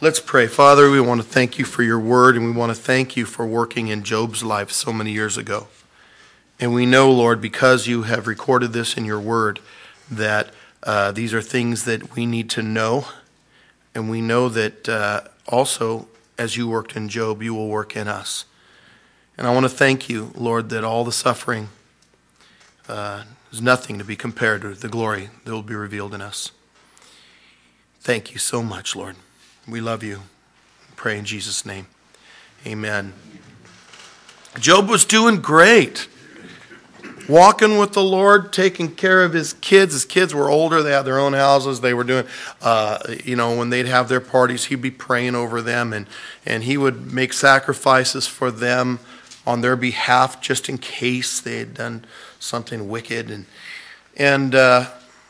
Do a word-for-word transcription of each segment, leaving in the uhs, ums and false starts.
Let's pray. Father, we want to thank you for your word, and we want to thank you for working in Job's life so many years ago. And we know, Lord, because you have recorded this in your word, that uh, these are things that we need to know. And we know that uh, also, as you worked in Job, you will work in us. And I want to thank you, Lord, that all the suffering uh, is nothing to be compared to the glory that will be revealed in us. Thank you so much, Lord. We love you. Pray in Jesus' name. Amen. Job was doing great. Walking with the Lord, taking care of his kids. His kids were older. They had their own houses. They were doing, uh, you know, when they'd have their parties, he'd be praying over them. And, and he would make sacrifices for them on their behalf just in case they had done something wicked. And, and uh,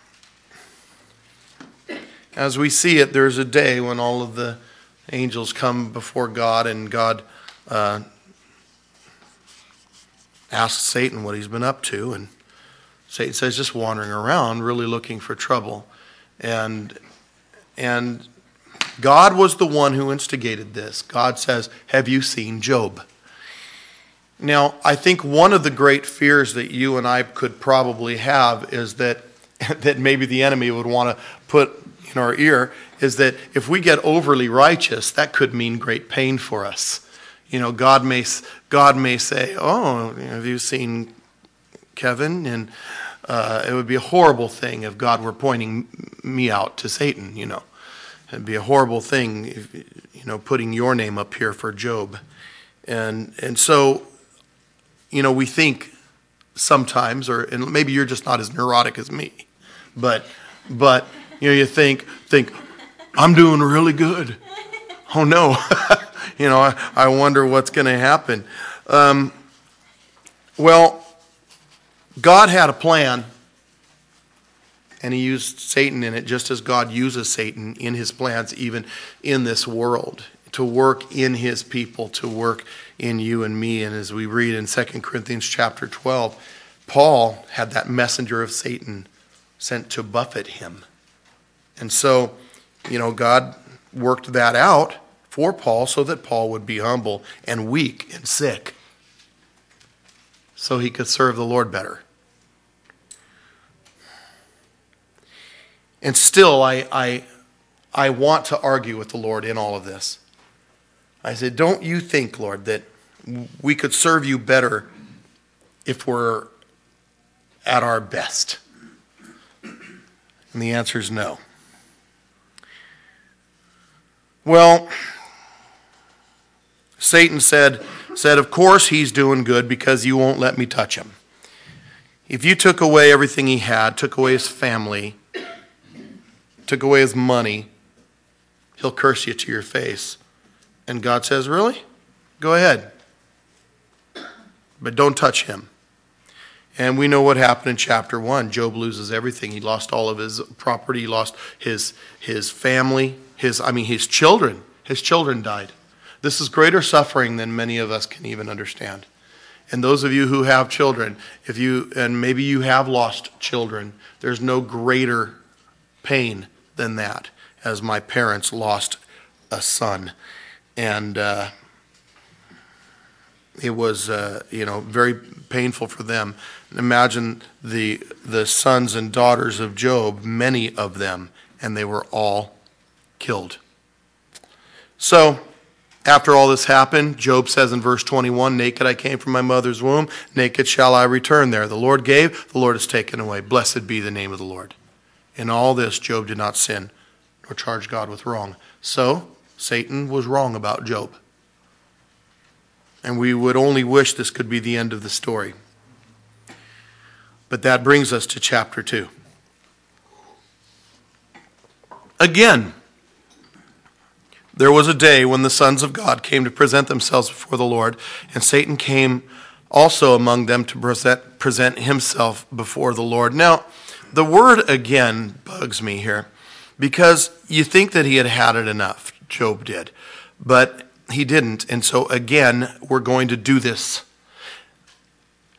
as we see it, there's a day when all of the angels come before God, and God uh, asks Satan what he's been up to. And Satan says, just wandering around, really looking for trouble. And, and God was the one who instigated this. God says, have you seen Job? Now, I think one of the great fears that you and I could probably have is that, that maybe the enemy would want to put in our ear, is that if we get overly righteous, that could mean great pain for us. You know, God may God may say, "Oh, have you seen Kevin?" And uh, it would be a horrible thing if God were pointing me out to Satan. You know, it'd be a horrible thing, if, you know, putting your name up here for Job. And and so, you know, we think sometimes, or and maybe you're just not as neurotic as me, but but. You know, you think, think, I'm doing really good. Oh no, you know, I, I wonder what's going to happen. Um, well, God had a plan, and he used Satan in it just as God uses Satan in his plans, even in this world, to work in his people, to work in you and me. And as we read in Second Corinthians chapter twelve, Paul had that messenger of Satan sent to buffet him. And so, you know, God worked that out for Paul so that Paul would be humble and weak and sick so he could serve the Lord better. And still, I, I, I want to argue with the Lord in all of this. I said, don't you think, Lord, that we could serve you better if we're at our best? And the answer is no. Well, Satan said, said, of course he's doing good because you won't let me touch him. If you took away everything he had, took away his family, took away his money, he'll curse you to your face. And God says, really? Go ahead. But don't touch him. And we know what happened in chapter one. Job loses everything. He lost all of his property. He lost his, his family. His, I mean, his children. His children died. This is greater suffering than many of us can even understand. And those of you who have children, if you and maybe you have lost children, there's no greater pain than that. As my parents lost a son, and uh, it was uh, you know very painful for them. Imagine the the sons and daughters of Job, many of them, and they were all killed. So, after all this happened, Job says in verse twenty-one, naked I came from my mother's womb, naked shall I return there. The Lord gave, the Lord has taken away. Blessed be the name of the Lord. In all this, Job did not sin, nor charge God with wrong. So, Satan was wrong about Job. And we would only wish this could be the end of the story. But that brings us to chapter two. Again, there was a day when the sons of God came to present themselves before the Lord, and Satan came also among them to present, present himself before the Lord. Now, the word again bugs me here, because you think that he had had it enough, Job did, but he didn't, and so again, we're going to do this.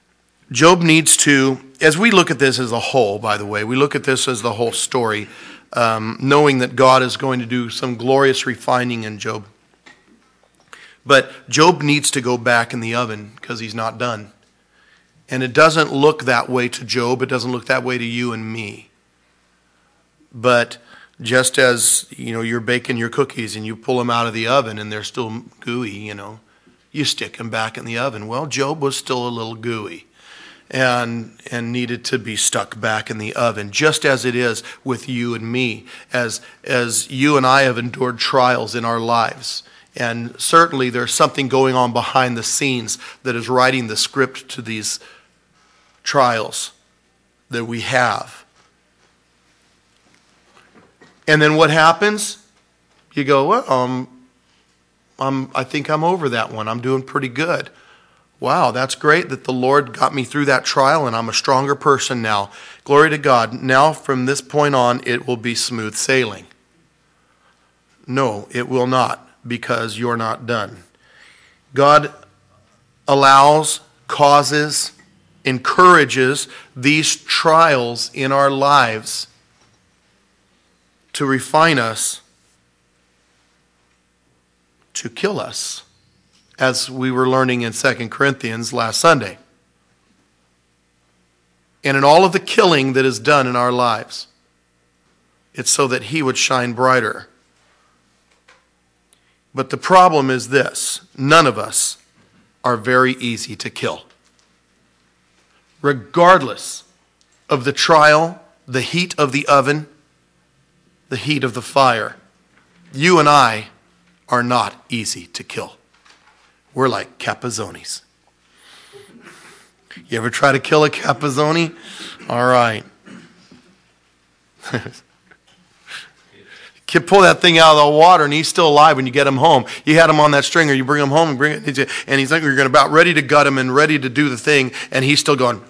Job needs to, as we look at this as a whole, by the way, we look at this as the whole story, um, knowing that God is going to do some glorious refining in Job. But Job needs to go back in the oven because he's not done. And it doesn't look that way to Job. It doesn't look that way to you and me. But just as, you know, you're baking your cookies and you pull them out of the oven and they're still gooey, you know, you stick them back in the oven. Well, Job was still a little gooey and and needed to be stuck back in the oven, just as it is with you and me, as as you and I have endured trials in our lives. And certainly there's something going on behind the scenes that is writing the script to these trials that we have. And then what happens? You go, well, um, I'm, I think I'm over that one. I'm doing pretty good. Wow, that's great that the Lord got me through that trial and I'm a stronger person now. Glory to God. Now from this point on, it will be smooth sailing. No, it will not. Because you're not done. God allows, causes, encourages these trials in our lives to refine us, to kill us, as we were learning in Second Corinthians last Sunday. And in all of the killing that is done in our lives, it's so that He would shine brighter. But the problem is this: none of us are very easy to kill. Regardless of the trial, the heat of the oven, the heat of the fire, you and I are not easy to kill. We're like Capizzonis. You ever try to kill a Capizzoni? All right. Kid pull that thing out of the water and he's still alive when you get him home. You had him on that stringer, you bring him home and bring it, and he's like, you're going about ready to gut him and ready to do the thing, and he's still going.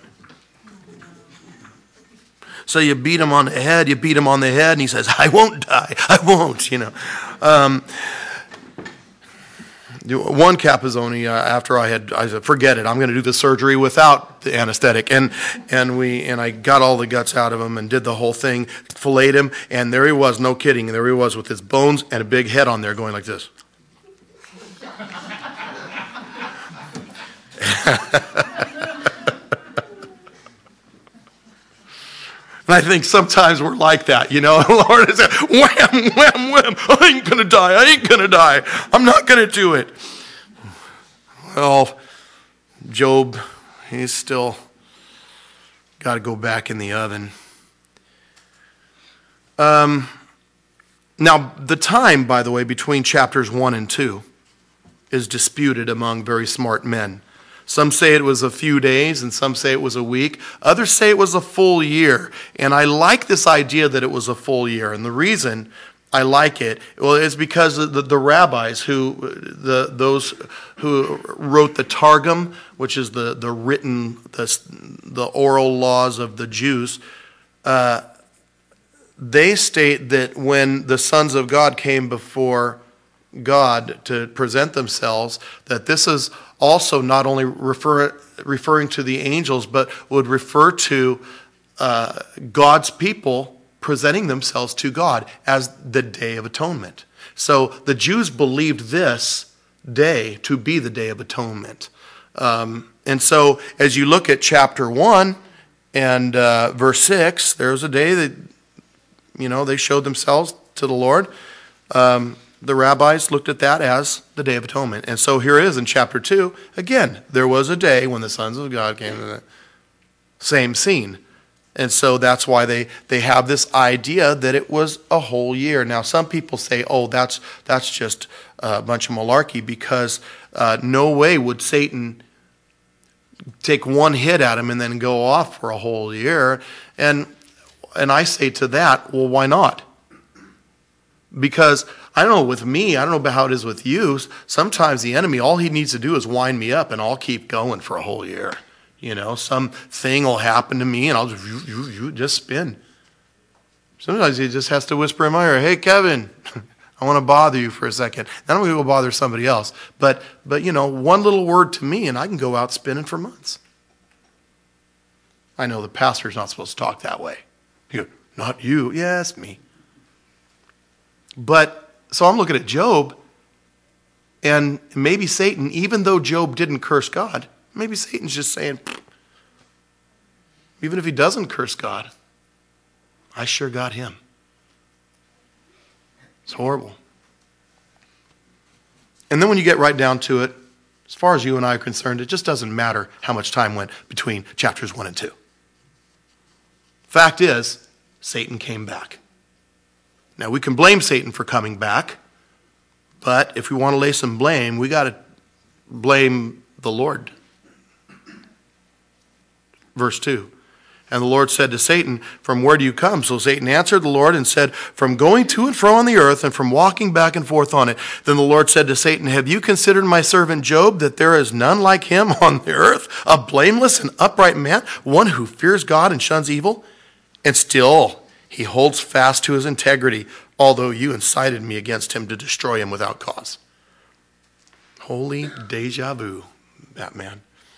So you beat him on the head, you beat him on the head, and he says, I won't die, I won't, you know. Um, one Capizzoni, uh, after I had, I said, forget it, I'm going to do the surgery without the anesthetic. And and we and I got all the guts out of him and did the whole thing, filleted him, and there he was, no kidding, there he was with his bones and a big head on there going like this. And I think sometimes we're like that, you know. The Lord is like, wham, wham, wham. I ain't going to die. I ain't going to die. I'm not going to do it. Well, Job, he's still got to go back in the oven. Um, now, the time, by the way, between chapters one and two is disputed among very smart men. Some say it was a few days, and some say it was a week. Others say it was a full year. And I like this idea that it was a full year. And the reason I like it, well, is because the, the rabbis who, the those who wrote the Targum, which is the the written, the, the oral laws of the Jews, uh, they state that when the sons of God came before God to present themselves, that this is also not only refer, referring to the angels, but would refer to uh, God's people presenting themselves to God as the Day of Atonement. So the Jews believed this day to be the Day of Atonement. Um, and so as you look at chapter one and uh, verse six, there's a day that, you know, they showed themselves to the Lord. Um, The rabbis looked at that as the Day of Atonement. And so here it is in chapter two. Again, there was a day when the sons of God came to the same scene. And so that's why they, they have this idea that it was a whole year. Now, some people say, oh, that's that's just a bunch of malarkey, because uh, no way would Satan take one hit at him and then go off for a whole year. And and I say to that, well, why not? Because I don't know with me, I don't know about how it is with you. Sometimes the enemy, all he needs to do is wind me up and I'll keep going for a whole year. You know, something will happen to me and I'll just, you, you, you just spin. Sometimes he just has to whisper in my ear, hey, Kevin, I want to bother you for a second. Then I'm going to go bother somebody else. But, but, you know, one little word to me and I can go out spinning for months. I know the pastor's not supposed to talk that way. You go, not you. Yes, me. But, so I'm looking at Job, and maybe Satan, even though Job didn't curse God, maybe Satan's just saying, even if he doesn't curse God, I sure got him. It's horrible. And then when you get right down to it, as far as you and I are concerned, it just doesn't matter how much time went between chapters one and two. Fact is, Satan came back. Now, we can blame Satan for coming back, but if we want to lay some blame, we got to blame the Lord. Verse two. And the Lord said to Satan, from where do you come? So Satan answered the Lord and said, from going to and fro on the earth and from walking back and forth on it. Then the Lord said to Satan, have you considered my servant Job, that there is none like him on the earth, a blameless and upright man, one who fears God and shuns evil? And still he holds fast to his integrity, although you incited me against him to destroy him without cause. Holy deja vu, Batman.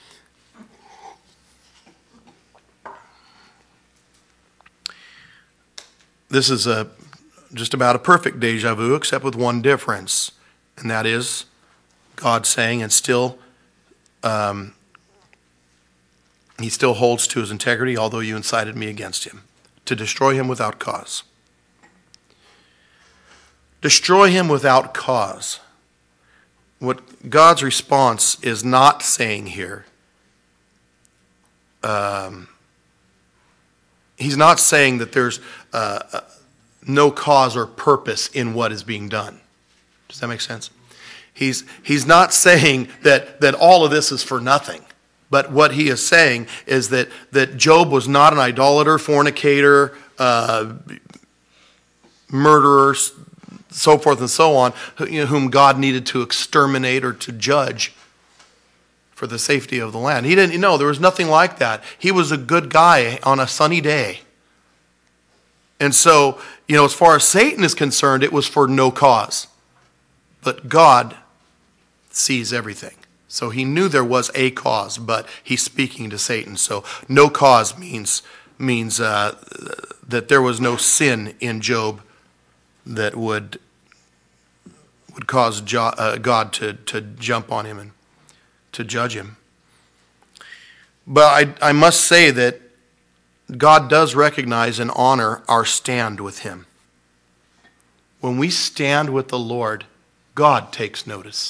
This is a, just about a perfect deja vu, except with one difference, and that is God saying, and still, um, he still holds to his integrity, although you incited me against him, to destroy him without cause. Destroy him without cause. What God's response is not saying here, um, he's not saying that there's uh, no cause or purpose in what is being done. Does that make sense? He's, he's not saying that, that all of this is for nothing. But what he is saying is that, that Job was not an idolater, fornicator, uh, murderer, so forth and so on, whom God needed to exterminate or to judge for the safety of the land. He didn't know, there was nothing like that. He was a good guy on a sunny day. And so, you know, as far as Satan is concerned, it was for no cause. But God sees everything. So he knew there was a cause, but he's speaking to Satan. So no cause means, means uh, that there was no sin in Job that would, would cause jo- uh, God to, to jump on him and to judge him. But I, I must say that God does recognize and honor our stand with him. When we stand with the Lord, God takes notice.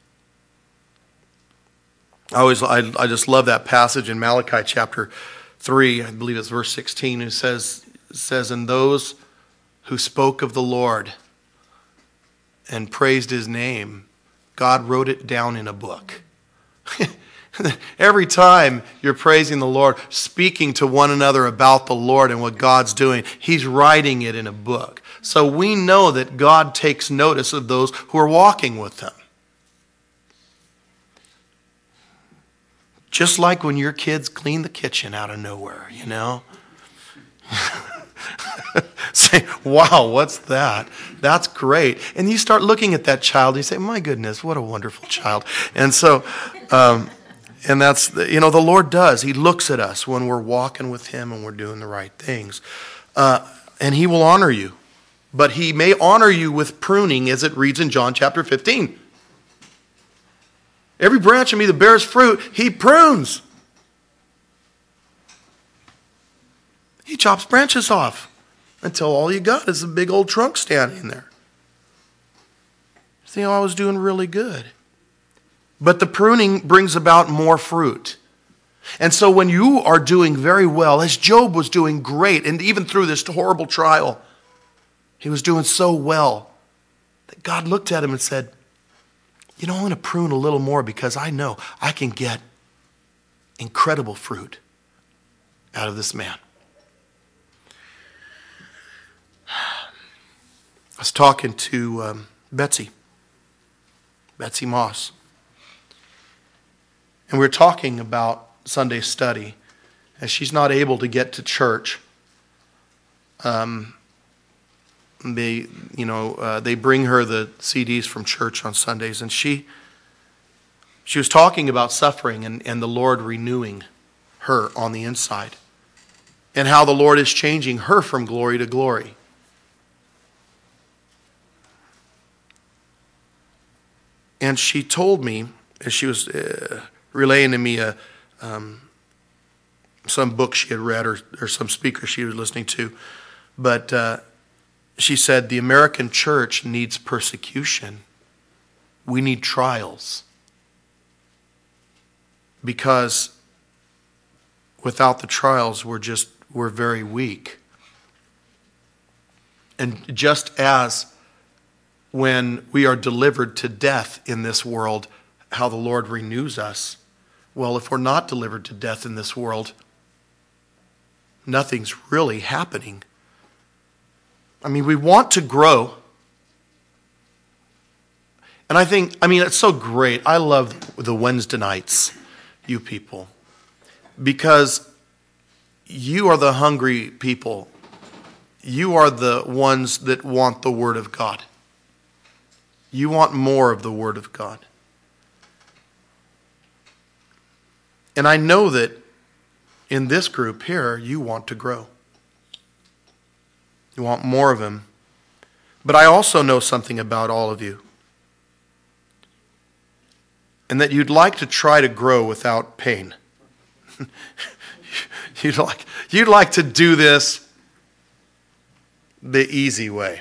I always, I, I just love that passage in Malachi chapter three, I believe it's verse sixteen, it says, it says, and those who spoke of the Lord and praised his name, God wrote it down in a book. Every time you're praising the Lord, speaking to one another about the Lord and what God's doing, he's writing it in a book. So we know that God takes notice of those who are walking with him. Just like when your kids clean the kitchen out of nowhere, you know? Say, wow, what's that? That's great. And you start looking at that child, and you say, my goodness, what a wonderful child. And so, um, and that's, you know, the Lord does. He looks at us when we're walking with him and we're doing the right things. Uh, and he will honor you. But he may honor you with pruning, as it reads in John chapter fifteen. Every branch in me that bears fruit, he prunes. He chops branches off until all you got is a big old trunk standing there. See, I was doing really good. But the pruning brings about more fruit. And so when you are doing very well, as Job was doing great, and even through this horrible trial, he was doing so well that God looked at him and said, you know, I'm going to prune a little more because I know I can get incredible fruit out of this man. I was talking to um, Betsy, Betsy Moss. And we were talking about Sunday study. As she's not able to get to church, um, they, you know, uh, they bring her the C Ds from church on Sundays, and she, she was talking about suffering and, and the Lord renewing her on the inside, and how the Lord is changing her from glory to glory. and she told me, as she was uh, relaying to me a, um, some book she had read or, or some speaker she was listening to, but uh, she said, the American church needs persecution. We need trials. Because without the trials, we're just, we're very weak. And just as when we are delivered to death in this world, how the Lord renews us. Well, if we're not delivered to death in this world, nothing's really happening. I mean, we want to grow. And I think, I mean, it's so great. I love the Wednesday nights, you people, because you are the hungry people. You are the ones that want the Word of God. You want more of the Word of God. And I know that in this group here, you want to grow. You want more of Him. But I also know something about all of you. And that you'd like to try to grow without pain. you'd like, you'd like to do this the easy way.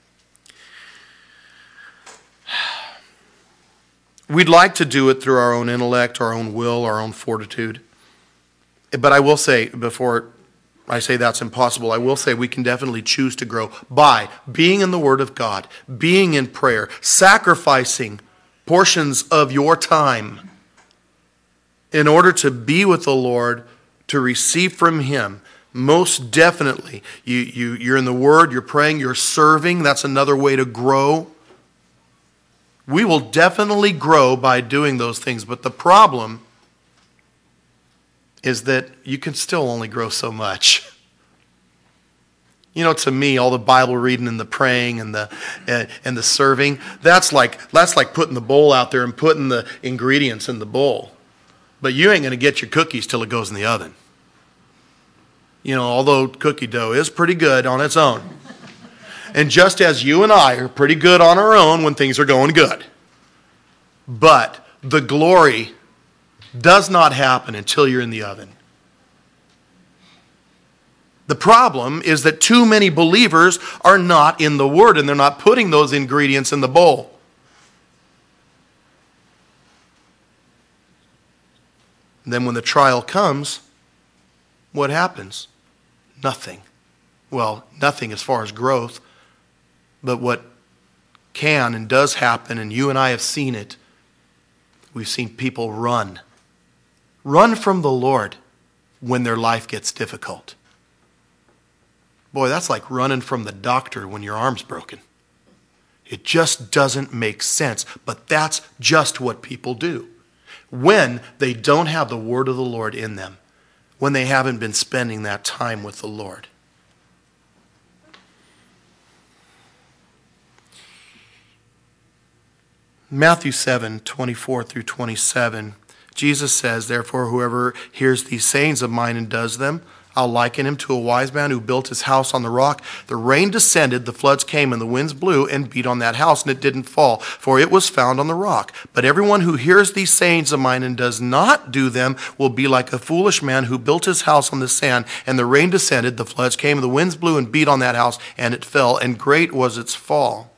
We'd like to do it through our own intellect, our own will, our own fortitude. But I will say, before I say that's impossible, I will say we can definitely choose to grow by being in the Word of God, being in prayer, sacrificing portions of your time in order to be with the Lord, to receive from Him. Most definitely. You, you, you're in the Word, you're praying, you're serving. That's another way to grow. We will definitely grow by doing those things. But the problem is that you can still only grow so much. You know, to me, all the Bible reading and the praying and the and, and the serving, that's like that's like putting the bowl out there and putting the ingredients in the bowl. But you ain't going to get your cookies till it goes in the oven. You know, although cookie dough is pretty good on its own. And just as you and I are pretty good on our own when things are going good. But the glory does not happen until you're in the oven. The problem is that too many believers are not in the Word and they're not putting those ingredients in the bowl. And then when the trial comes, what happens? Nothing. Well, nothing as far as growth. But what can and does happen, and you and I have seen it, we've seen people run. Run from the Lord when their life gets difficult. Boy, that's like running from the doctor when your arm's broken. It just doesn't make sense. But that's just what people do when they don't have the Word of the Lord in them, when they haven't been spending that time with the Lord. Matthew seven, twenty-four through twenty-seven, Jesus says, therefore, whoever hears these sayings of mine and does them, I'll liken him to a wise man who built his house on the rock. The rain descended, the floods came, and the winds blew and beat on that house, and it didn't fall, for it was found on the rock. But everyone who hears these sayings of mine and does not do them will be like a foolish man who built his house on the sand, and the rain descended, the floods came, and the winds blew and beat on that house, and it fell, and great was its fall.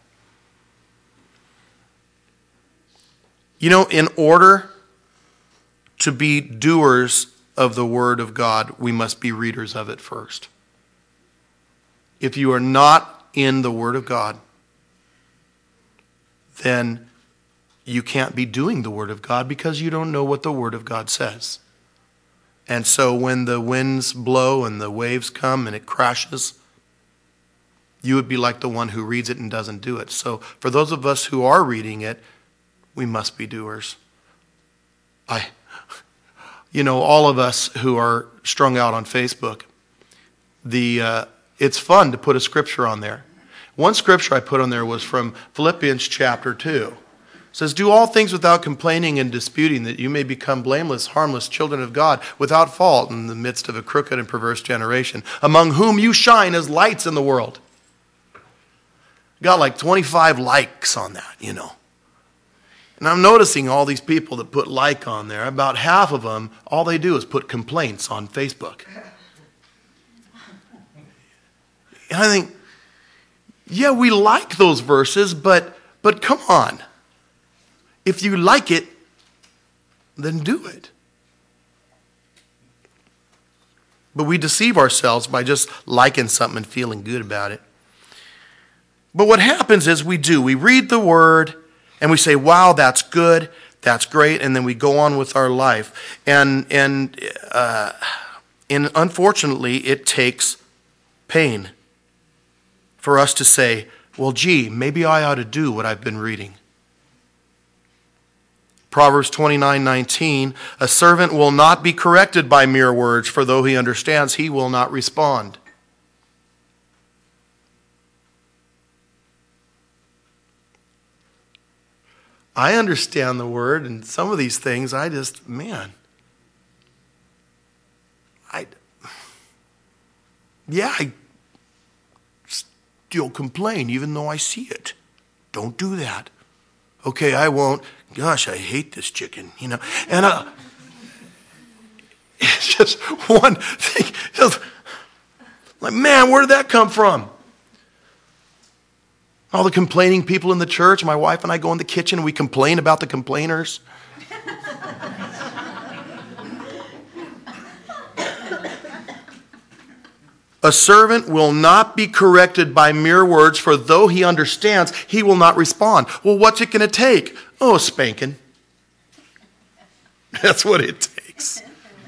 You know, in order to be doers of the Word of God, we must be readers of it first. If you are not in the Word of God, then you can't be doing the Word of God because you don't know what the Word of God says. And so when the winds blow and the waves come and it crashes, you would be like the one who reads it and doesn't do it. So for those of us who are reading it, we must be doers. I, you know, all of us who are strung out on Facebook, the uh, it's fun to put a scripture on there. One scripture I put on there was from Philippians chapter two. It says, do all things without complaining and disputing, that you may become blameless, harmless children of God, without fault in the midst of a crooked and perverse generation, among whom you shine as lights in the world. Got like twenty-five likes on that, you know. And I'm noticing all these people that put like on there, about half of them, all they do is put complaints on Facebook. And I think, yeah, we like those verses, but but come on. If you like it, then do it. But we deceive ourselves by just liking something and feeling good about it. But what happens is we do. We read the word and we say, wow, that's good, that's great, and then we go on with our life. And and uh, and unfortunately, it takes pain for us to say, well, gee, maybe I ought to do what I've been reading. Proverbs twenty-nine nineteen, a servant will not be corrected by mere words, for though he understands, he will not respond. I understand the word, and some of these things, I just, man, I, yeah, I still complain even though I see it. Don't do that. Okay, I won't. Gosh, I hate this chicken, you know. And uh, it's just one thing. Just, like, man, where did that come from? All the complaining people in the church. My wife and I go in the kitchen and we complain about the complainers. A servant will not be corrected by mere words, for though he understands, he will not respond. Well, what's it going to take? Oh, a spanking. That's what it takes.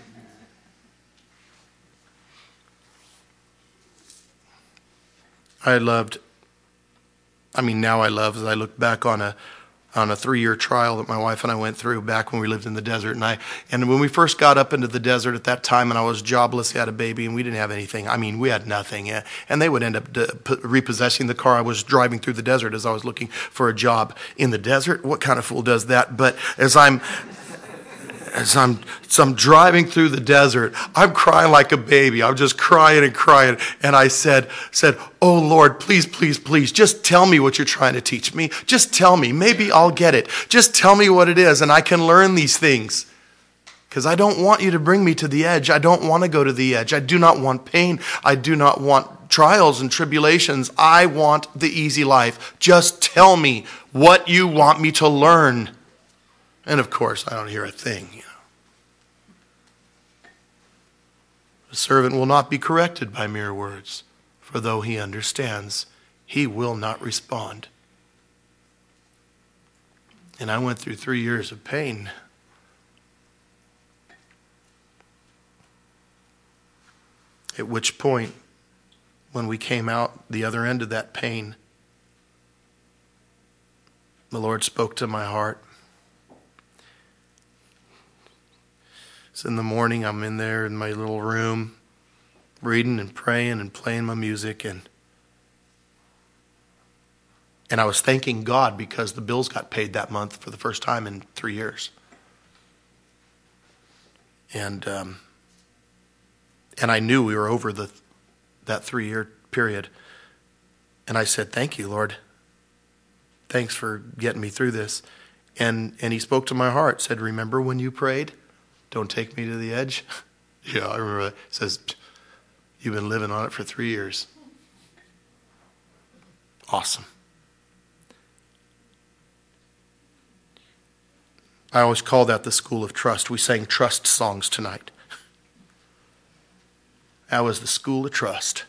I loved, I mean, now I love, as I look back on a on a three-year trial that my wife and I went through back when we lived in the desert. And I, and when we first got up into the desert at that time, and I was jobless, had a baby, and we didn't have anything. I mean, we had nothing. And they would end up repossessing the car I was driving through the desert as I was looking for a job in the desert. What kind of fool does that? But as I'm... As I'm, as I'm driving through the desert, I'm crying like a baby. I'm just crying and crying. And I said, said, oh, Lord, please, please, please, just tell me what you're trying to teach me. Just tell me. Maybe I'll get it. Just tell me what it is, and I can learn these things. Because I don't want you to bring me to the edge. I don't want to go to the edge. I do not want pain. I do not want trials and tribulations. I want the easy life. Just tell me what you want me to learn. And of course, I don't hear a thing. You know. The servant will not be corrected by mere words, for though he understands, he will not respond. And I went through three years of pain. At which point, when we came out the other end of that pain, the Lord spoke to my heart. So in the morning, I'm in there in my little room, reading and praying and playing my music, and and I was thanking God because the bills got paid that month for the first time in three years. And um, and I knew we were over the that three-year period. And I said, "Thank you, Lord. Thanks for getting me through this." And and He spoke to my heart, said, "Remember when you prayed? Don't take me to the edge." Yeah, I remember that. It says, you've been living on it for three years. Awesome. I always call that the school of trust. We sang trust songs tonight. That was the school of trust.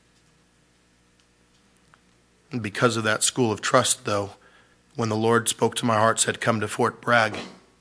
And because of that school of trust, though, when the Lord spoke to my heart, said, come to Fort Bragg,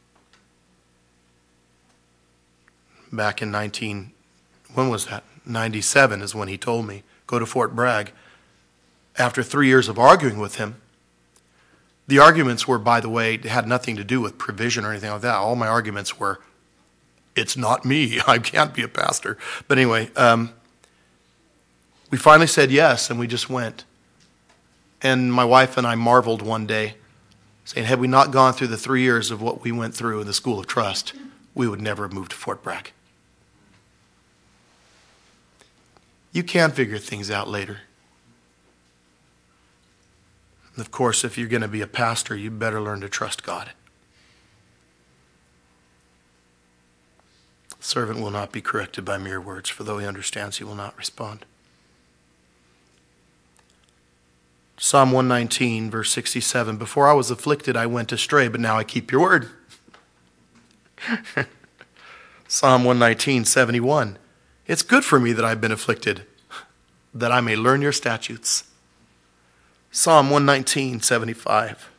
back in nineteen, when was that? ninety-seven is when He told me, go to Fort Bragg. After three years of arguing with Him, the arguments were, by the way, had nothing to do with provision or anything like that. All my arguments were, it's not me. I can't be a pastor. But anyway, um, we finally said yes, and we just went. And my wife and I marveled one day, saying, had we not gone through the three years of what we went through in the school of trust, we would never have moved to Fort Bragg. You can figure things out later. And of course, if you're going to be a pastor, you better learn to trust God. The servant will not be corrected by mere words, for though he understands, he will not respond. Psalm one nineteen, verse sixty-seven, before I was afflicted, I went astray, but now I keep your word. Psalm one nineteen, seventy-one, it's good for me that I've been afflicted, that I may learn your statutes. Psalm one nineteen, seventy-five.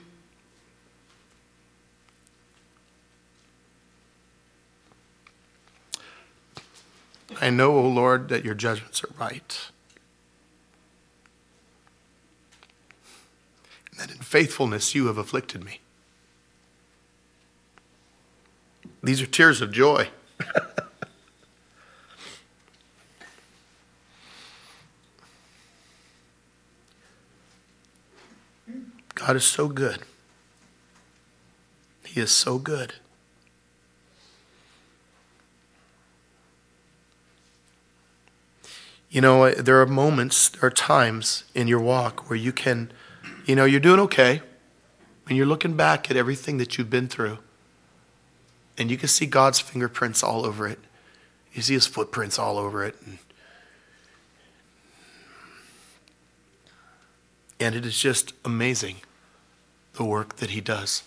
I know, O Lord, that your judgments are right, and that in faithfulness you have afflicted me. These are tears of joy. God is so good. He is so good. You know, there are moments, there are times in your walk where you can, you know, you're doing okay, and you're looking back at everything that you've been through, and you can see God's fingerprints all over it. You see his footprints all over it. And, and it is just amazing, the work that he does.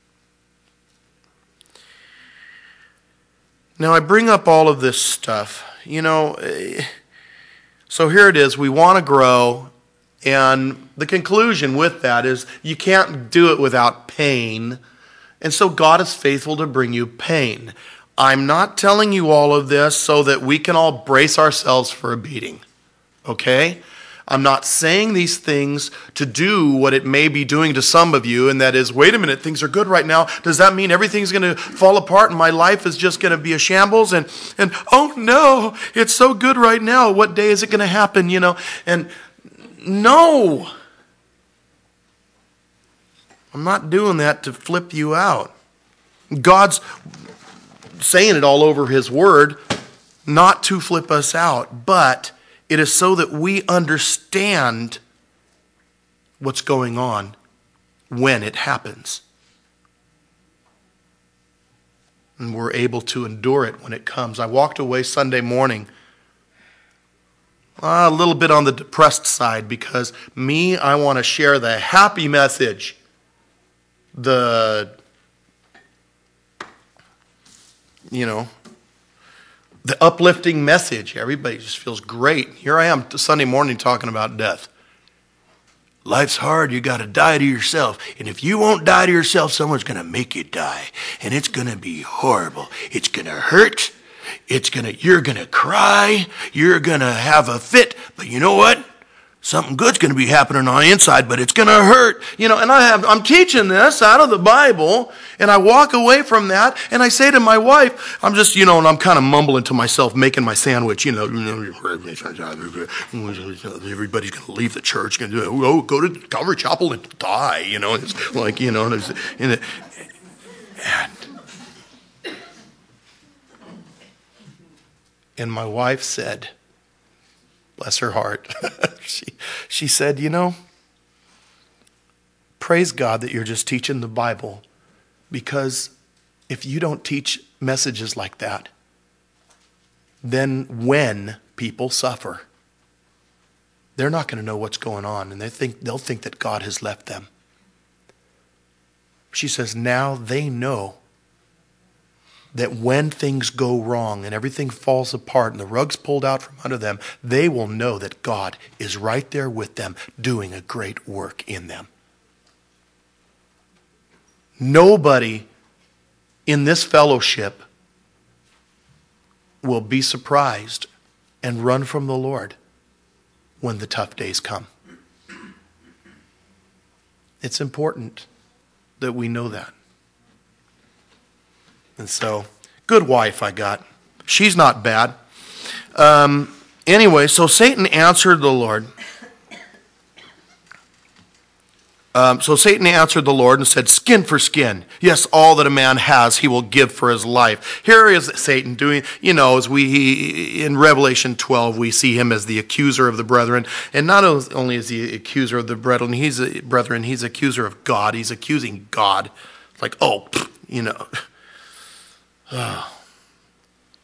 Now, I bring up all of this stuff. You know, so here it is. We want to grow, and the conclusion with that is you can't do it without pain. And so God is faithful to bring you pain. I'm not telling you all of this so that we can all brace ourselves for a beating, okay? I'm not saying these things to do what it may be doing to some of you, and that is, wait a minute, things are good right now. Does that mean everything's going to fall apart and my life is just going to be a shambles? And, and oh no, it's so good right now. What day is it going to happen, you know? And no. I'm not doing that to flip you out. God's saying it all over his word, not to flip us out, but it is so that we understand what's going on when it happens. And we're able to endure it when it comes. I walked away Sunday morning a little bit on the depressed side because me, I want to share the happy message. The, you know, the uplifting message. Everybody just feels great. Here I am Sunday morning talking about death. Life's hard. You got to die to yourself. And if you won't die to yourself, someone's going to make you die. And it's going to be horrible. It's going to hurt. It's going to, you're going to cry. You're going to have a fit. But you know what? Something good's going to be happening on the inside, but it's going to hurt. You know, and I have, I'm teaching this out of the Bible, and I walk away from that, and I say to my wife, I'm just, you know, and I'm kind of mumbling to myself, making my sandwich, you know, everybody's going to leave the church, going to oh, go to Calvary Chapel and die, you know, it's like, you know, and, and, and my wife said, bless her heart, she, she said, you know, praise God that you're just teaching the Bible, because if you don't teach messages like that, then when people suffer, they're not going to know what's going on, and they think they'll think that God has left them. She says now they know that when things go wrong and everything falls apart and the rug's pulled out from under them, they will know that God is right there with them doing a great work in them. Nobody in this fellowship will be surprised and run from the Lord when the tough days come. It's important that we know that. And so, good wife I got. She's not bad. Um, anyway, so Satan answered the Lord. Um, so Satan answered the Lord and said, skin for skin. Yes, all that a man has, he will give for his life. Here is Satan doing, you know, as we, he, in Revelation twelve, we see him as the accuser of the brethren. And not only is he accuser of the brethren, he's a, brethren, he's accuser of God. He's accusing God. Like, oh, you know. Oh.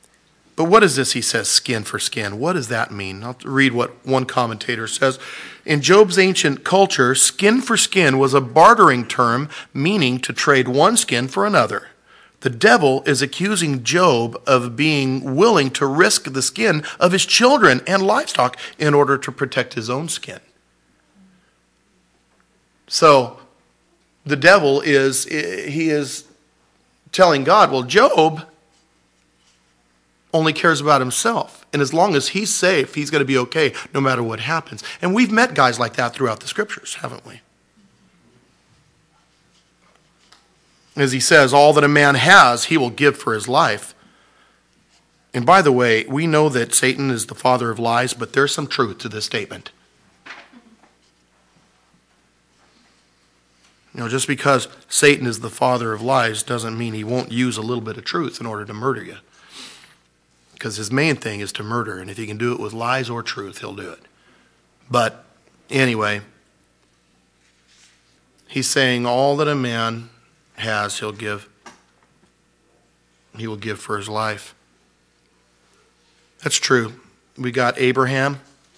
But what is this he says, skin for skin? What does that mean? I'll read what one commentator says. In Job's ancient culture, skin for skin was a bartering term meaning to trade one skin for another. The devil is accusing Job of being willing to risk the skin of his children and livestock in order to protect his own skin. So the devil is, he is telling God, well, Job only cares about himself. And as long as he's safe, he's going to be okay no matter what happens. And we've met guys like that throughout the scriptures, haven't we? As he says, all that a man has, he will give for his life. And by the way, we know that Satan is the father of lies, but there's some truth to this statement. You know, just because Satan is the father of lies doesn't mean he won't use a little bit of truth in order to murder you. Because his main thing is to murder, and if he can do it with lies or truth, he'll do it. But anyway, he's saying all that a man has, he'll give. He will give for his life. That's true. We got Abraham,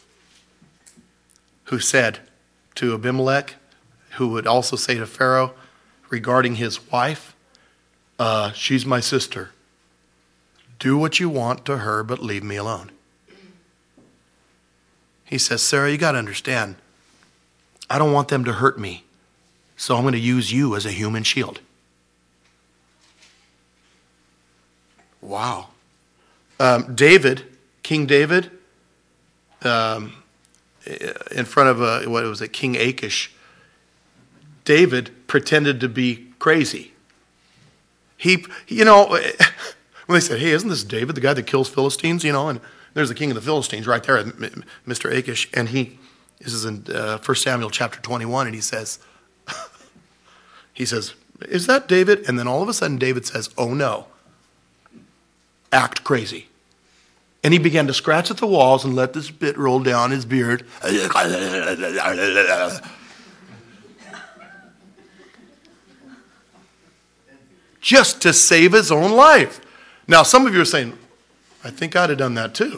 who said to Abimelech, who would also say to Pharaoh regarding his wife, uh, she's my sister. Do what you want to her, but leave me alone. He says, Sarah, you got to understand, I don't want them to hurt me, so I'm going to use you as a human shield. Wow. Um, David, King David, um, in front of, a, what was it, King Achish, David pretended to be crazy. He, you know, when they said, hey, isn't this David, the guy that kills Philistines, you know, and there's the king of the Philistines right there, Mister Achish, and he, this is in uh, First Samuel chapter twenty-one, and he says, he says, is that David? And then all of a sudden David says, oh no, act crazy. And he began to scratch at the walls and let the spit roll down his beard. Just to save his own life. Now, some of you are saying, I think I'd have done that too.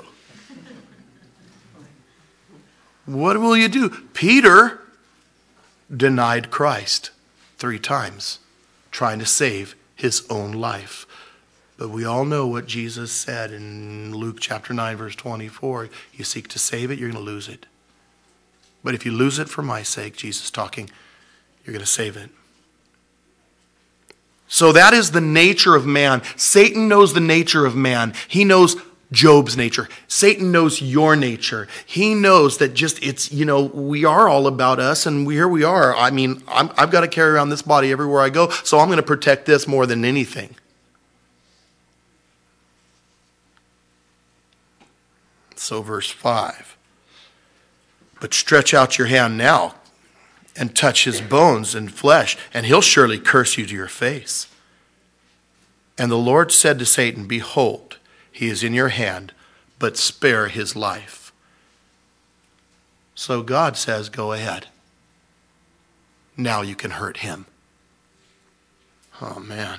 What will you do? Peter denied Christ three times, trying to save his own life. But we all know what Jesus said in Luke chapter nine, verse twenty-four. You seek to save it, you're going to lose it. But if you lose it for my sake, Jesus talking, you're going to save it. So that is the nature of man. Satan knows the nature of man. He knows Job's nature. Satan knows your nature. He knows that just it's, you know, we are all about us, and here we are. I mean, I'm, I've got to carry around this body everywhere I go, so I'm going to protect this more than anything. So verse five. But stretch out your hand now and touch his bones and flesh, and he'll surely curse you to your face. And the Lord said to Satan, behold, he is in your hand, but spare his life. So God says, go ahead. Now you can hurt him. Oh, man.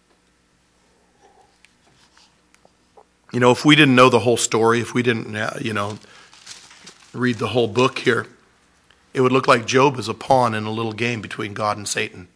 You know, if we didn't know the whole story, if we didn't, you know, read the whole book here, it would look like Job is a pawn in a little game between God and Satan.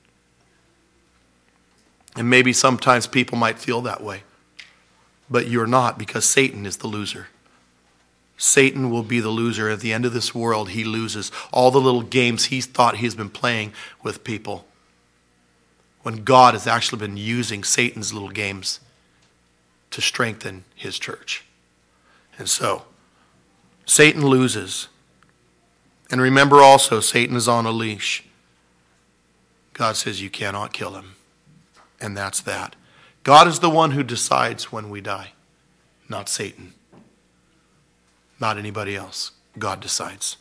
And maybe sometimes people might feel that way. But you're not, because Satan is the loser. Satan will be the loser. At the end of this world, he loses all the little games he's thought he's been playing with people, when God has actually been using Satan's little games to strengthen his church. And so, Satan loses. And remember also, Satan is on a leash. God says you cannot kill him. And that's that. God is the one who decides when we die, not Satan. Not anybody else. God decides.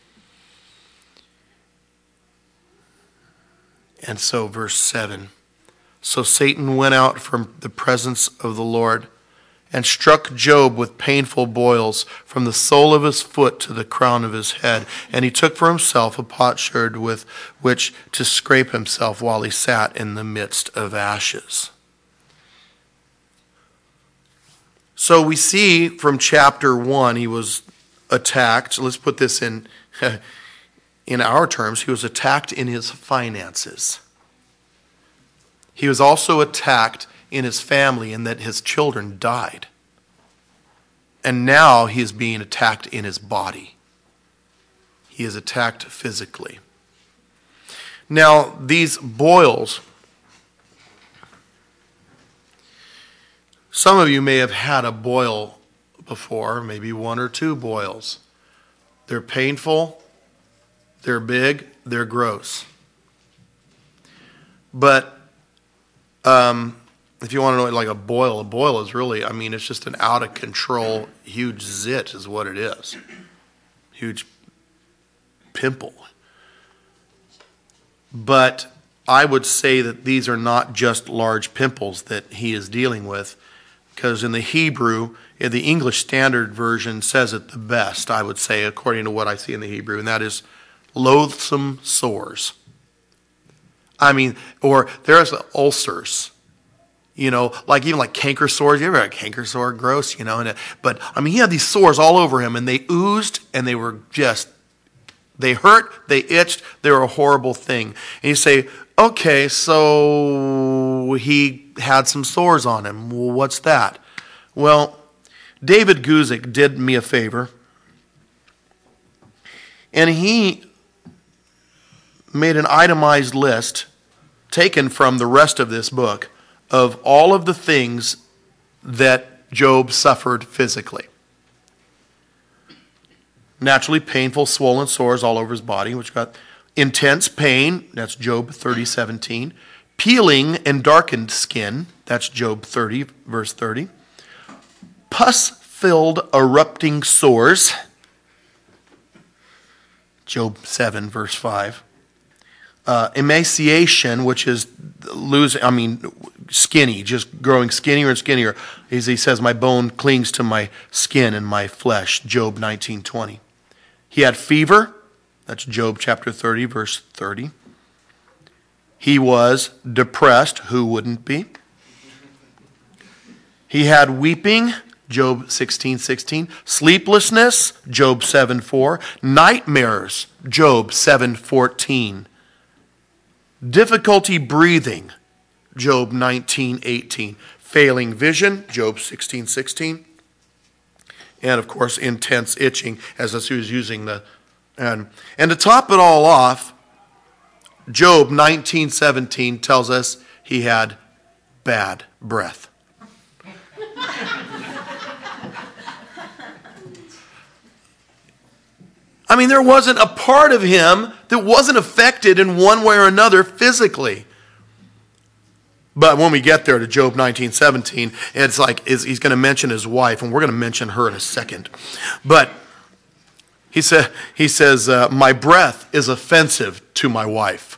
And so, verse seven. So Satan went out from the presence of the Lord and struck Job with painful boils from the sole of his foot to the crown of his head. And he took for himself a potsherd with which to scrape himself while he sat in the midst of ashes. So we see from chapter one, he was attacked. Let's put this in, in our terms. He was attacked in his finances. He was also attacked in his family in that his children died. And now he is being attacked in his body. He is attacked physically. Now, these boils, some of you may have had a boil before, maybe one or two boils. They're painful, they're big, they're gross. But um, if you want to know like a boil, a boil is really, I mean, it's just an out of control, huge zit is what it is. Huge pimple. But I would say that these are not just large pimples that he is dealing with, because in the Hebrew, in the English Standard Version says it the best, I would say, according to what I see in the Hebrew, and that is loathsome sores. I mean, or there's ulcers, you know, like even like canker sores. You ever had a canker sore? Gross, you know. And it, but I mean, he had these sores all over him, and they oozed, and they were just, they hurt, they itched, they were a horrible thing. And you say, okay, so he had some sores on him. Well, what's that? Well, David Guzik did me a favor, and he made an itemized list taken from the rest of this book of all of the things that Job suffered physically. Naturally painful, swollen sores all over his body, which got intense pain, that's Job thirty seventeen. Peeling and darkened skin, that's Job thirty, verse thirty. Pus-filled erupting sores, Job seven, verse five. Uh, emaciation, which is losing, I mean, skinny, just growing skinnier and skinnier. As he says, my bone clings to my skin and my flesh, Job nineteen twenty. He had fever, that's Job chapter thirty, verse thirty. He was depressed, who wouldn't be? He had weeping, Job sixteen sixteen. Sleeplessness, Job seven four. Nightmares, Job seven fourteen. Difficulty breathing, Job nineteen eighteen. Failing vision, Job sixteen sixteen. And of course, intense itching, as he was using the... And, and to top it all off, Job nineteen seventeen tells us he had bad breath. I mean, there wasn't a part of him that wasn't affected in one way or another physically. But when we get there to Job nineteen seventeen, it's like he's going to mention his wife, and we're going to mention her in a second. But he, said, he says, uh, my breath is offensive to my wife.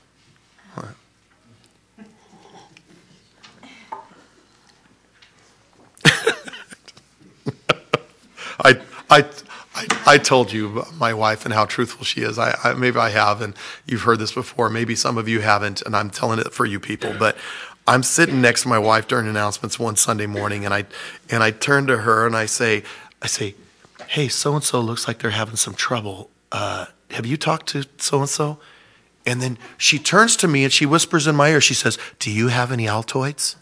I, I, I, I told you my wife and how truthful she is. I, I maybe I have, and you've heard this before. Maybe some of you haven't, and I'm telling it for you people. But I'm sitting next to my wife during announcements one Sunday morning, and I and I turn to her and I say, I say, hey, so and so looks like they're having some trouble. Uh, have you talked to so and so? And then she turns to me and she whispers in my ear. She says, "Do you have any Altoids?"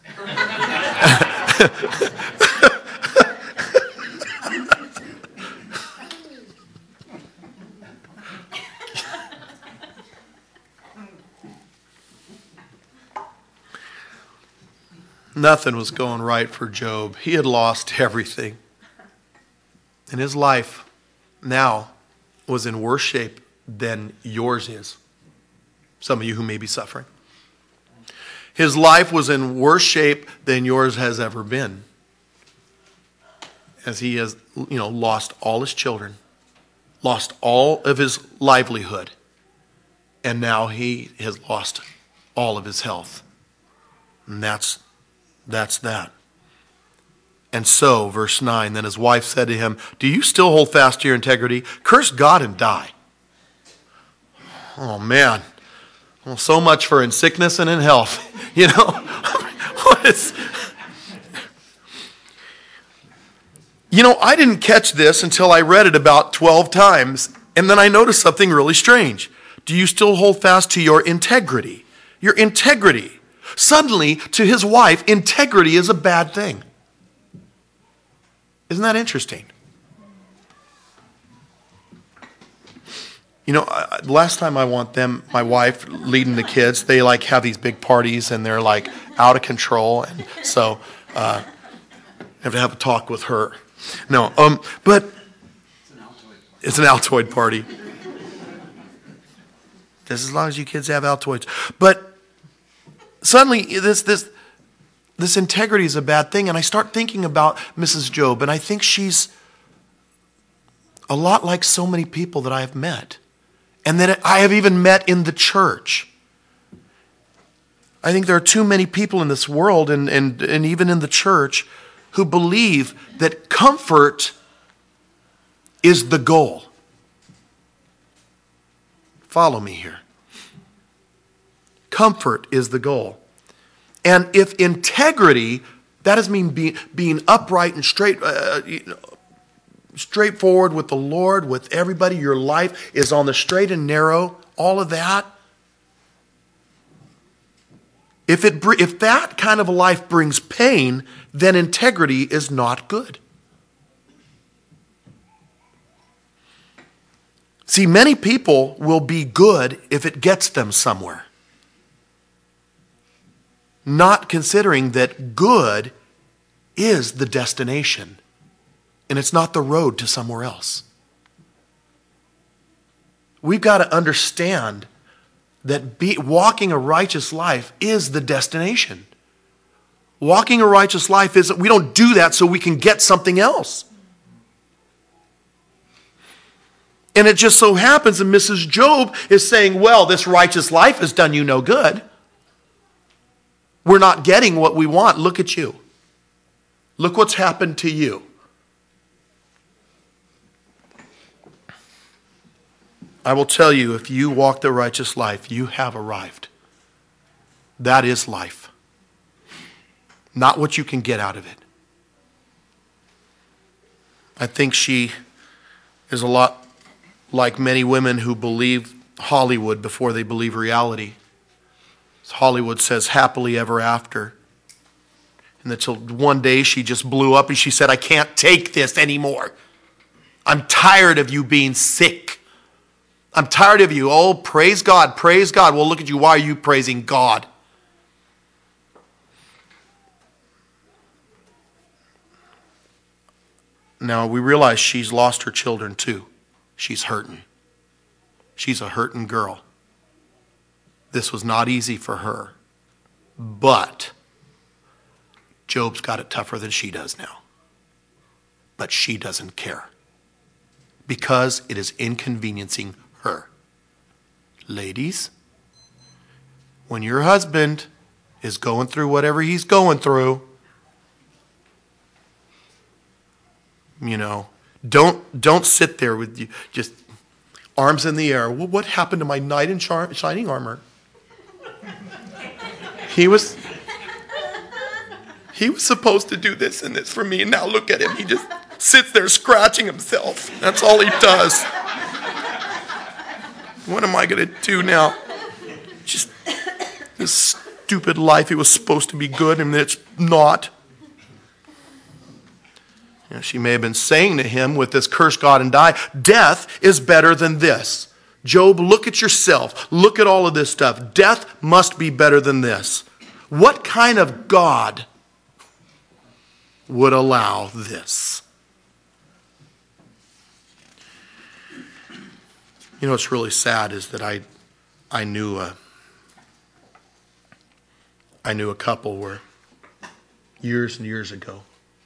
Nothing was going right for Job. He had lost everything. And his life now was in worse shape than yours is. Some of you who may be suffering. His life was in worse shape than yours has ever been. As he has, you know, lost all his children, lost all of his livelihood, and now he has lost all of his health. And that's That's that. And so, verse nine, then his wife said to him, "Do you still hold fast to your integrity? Curse God and die." Oh, man. Well, so much for in sickness and in health. You know, what is... You know, I didn't catch this until I read it about twelve times, and then I noticed something really strange. Do you still hold fast to your integrity? Your integrity. Suddenly, to his wife, integrity is a bad thing. Isn't that interesting? You know, I, last time I want them, my wife leading the kids, they like have these big parties and they're like out of control. And so uh, I have to have a talk with her. No, um, but it's an Altoid party. Just as long as you kids have Altoids. But suddenly this this this integrity is a bad thing. And I start thinking about Missus Job. And I think she's a lot like so many people that I have met. And that I have even met in the church. I think there are too many people in this world and, and, and even in the church who believe that comfort is the goal. Follow me here. Comfort is the goal. And if integrity, that does mean being, being upright and straight, uh, you know, straightforward with the Lord, with everybody, your life is on the straight and narrow, all of that. If it if that kind of a life brings pain, then integrity is not good. See, many people will be good if it gets them somewhere. Not considering that good is the destination. And it's not the road to somewhere else. We've got to understand that be, walking a righteous life is the destination. Walking a righteous life is, we don't do that so we can get something else. And it just so happens that Missus Job is saying, well, this righteous life has done you no good. We're not getting what we want. Look at you. Look what's happened to you. I will tell you, if you walk the righteous life, you have arrived. That is life. Not what you can get out of it. I think she is a lot like many women who believe Hollywood before they believe reality. Hollywood says happily ever after. And until one day she just blew up and she said, I can't take this anymore. I'm tired of you being sick. I'm tired of you. Oh, praise God, praise God. Well, look at you. Why are you praising God? Now, we realize she's lost her children too. She's hurting. She's a hurting girl. This was not easy for her. But Job's got it tougher than she does now. But she doesn't care. Because it is inconveniencing her. Ladies, when your husband is going through whatever he's going through, you know, don't don't sit there with you just arms in the air. Well, what happened to my knight in shining armor? He was he was supposed to do this and this for me, and now look at him. He just sits there scratching himself. That's all he does. What am I going to do now? Just this stupid life. It was supposed to be good, and it's not. You know, she may have been saying to him with this curse God and die, death is better than this. Job, look at yourself. Look at all of this stuff. Death must be better than this. What kind of God would allow this? You know what's really sad is that I I knew a I knew a couple where years and years ago